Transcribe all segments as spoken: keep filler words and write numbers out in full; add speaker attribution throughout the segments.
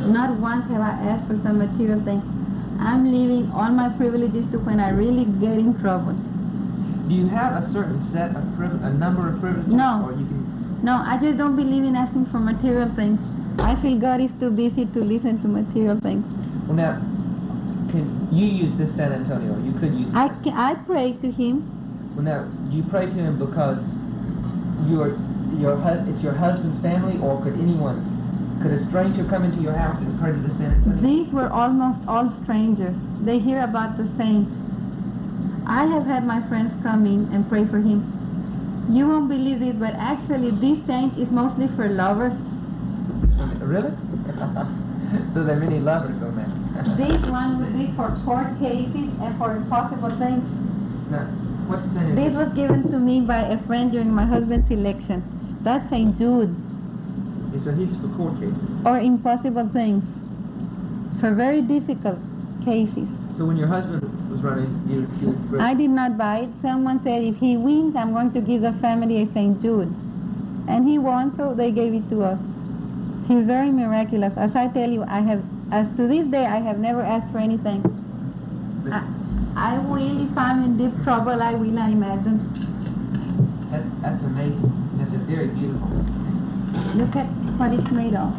Speaker 1: Not once have I asked for some material thing. I'm leaving all my privileges to when I really get in trouble.
Speaker 2: Do you have a certain set of priv- a number of privileges?
Speaker 1: No.
Speaker 2: Or you can...
Speaker 1: No, I just don't believe in asking for material things. I feel God is too busy to listen to material things.
Speaker 2: Well, now, can you use this San Antonio? Or you could use.
Speaker 1: I can, I pray to Him.
Speaker 2: Well, now, do you pray to Him because your your hu- it's your husband's family, or could anyone, could a stranger come into your house and pray to the San Antonio?
Speaker 1: These were almost all strangers. They hear about the saint. I have had my friends come in and pray for him. You won't believe it, but actually this saint is mostly for lovers.
Speaker 2: Really? So there are many lovers on there.
Speaker 1: This one would be for court cases and for impossible things.
Speaker 2: Now, what saint is
Speaker 1: This
Speaker 2: this?
Speaker 1: was given to me by a friend during my husband's election. That's Saint Jude.
Speaker 2: So he's for court cases.
Speaker 1: Or impossible things. For very difficult cases.
Speaker 2: So when your husband was running, you, you
Speaker 1: I did not buy it. Someone said if he wins, I'm going to give the family a Saint Jude. And he won, so they gave it to us. He's very miraculous. As I tell you, I have, as to this day, I have never asked for anything. I, I will, if I'm in deep trouble, I will, I imagine.
Speaker 2: That, that's amazing. That's a very beautiful.
Speaker 1: Look at what it's made of.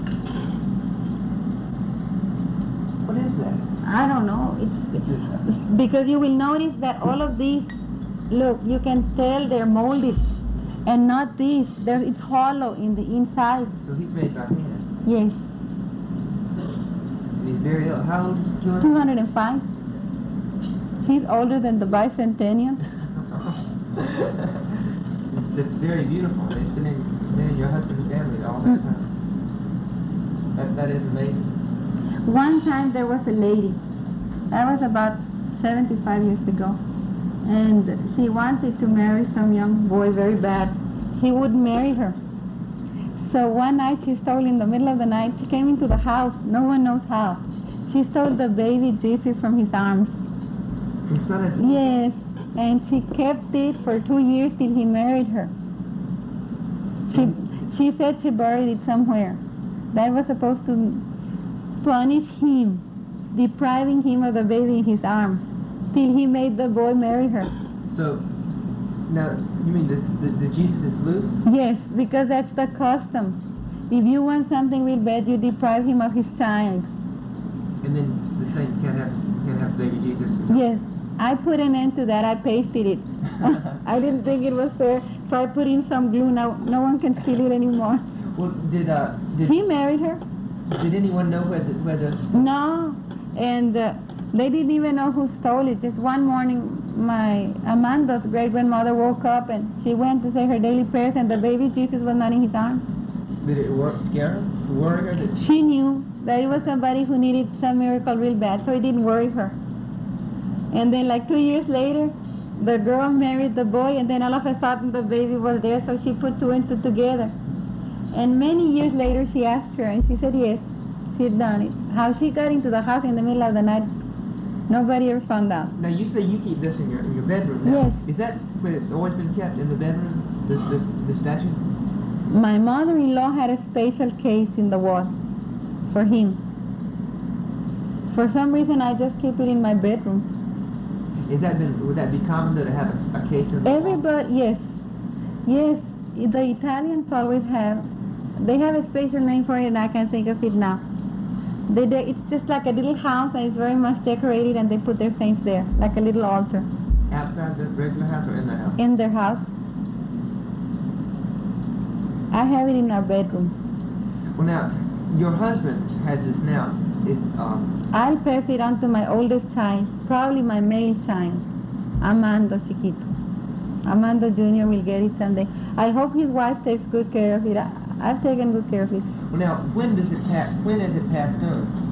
Speaker 2: What is that?
Speaker 1: I don't know. It's, it's because you will notice that all of these, look, you can tell they're molded, and not these. They're, it's hollow in the inside.
Speaker 2: So he's made by hand.
Speaker 1: Yes.
Speaker 2: And he's very ill. How old is he?
Speaker 1: two hundred five. He's older than the bicentennial.
Speaker 2: That's very beautiful. It's been in, been in your husband's family all that
Speaker 1: Mm.
Speaker 2: time. That, that is amazing.
Speaker 1: One time there was a lady. That was about seventy-five years ago. And she wanted to marry some young boy very bad. He wouldn't marry her. So one night she stole, in the middle of the night, she came into the house. No one knows how. She stole the baby Jesus from his arms.
Speaker 2: From San Antonio?
Speaker 1: Yes. And she kept it for two years till he married her. She, she said she buried it somewhere. That was supposed to punish him, depriving him of the baby in his arms, till he made the boy marry her.
Speaker 2: So, now, you mean the, the, the Jesus is loose?
Speaker 1: Yes, because that's the custom. If you want something real bad, you deprive him of his child.
Speaker 2: And then the saint can't have, can't have baby Jesus?
Speaker 1: Yes. I put an end to that. I pasted it. I didn't think it was fair, so I put in some glue. Now no one can steal it anymore.
Speaker 2: Well, did, uh, did,
Speaker 1: He married her.
Speaker 2: did anyone know where the, where the...
Speaker 1: No, and uh, they didn't even know who stole it. Just one morning, my Amanda's great-grandmother woke up and she went to say her daily prayers, and the baby Jesus was not in his arms.
Speaker 2: Did it work, scare her? Worry her? That
Speaker 1: She knew that it was somebody who needed some miracle real bad, so it didn't worry her. And then like two years later, the girl married the boy, and then all of a sudden the baby was there, so she put two and two together. And many years later she asked her, and she said yes, she had done it. How she got into the house in the middle of the night, nobody ever found out.
Speaker 2: Now you say you keep this in your in your bedroom now.
Speaker 1: Yes.
Speaker 2: Is that where it's always been kept, in the bedroom, this this this statue?
Speaker 1: My mother-in-law had a special case in the wall for him. For some reason I just keep it in my bedroom.
Speaker 2: Is that been, would that be common to have a, a case in the wall?
Speaker 1: Everybody, yes. Yes, the Italians always have. They have a special name for it, and I can't think of it now. They, they, it's just like a little house, and it's very much decorated, and they put their saints there, like a little altar.
Speaker 2: Outside the regular house or in the house?
Speaker 1: In their house. I have it in our bedroom.
Speaker 2: Well, now, your husband has this now. Is um.
Speaker 1: I'll pass it on to my oldest child, probably my male child, Amando Chiquito. Amando Junior will get it someday. I hope his wife takes good care of it. I, I've taken good care of it.
Speaker 2: Well, now, when does it pass? When is it passed on?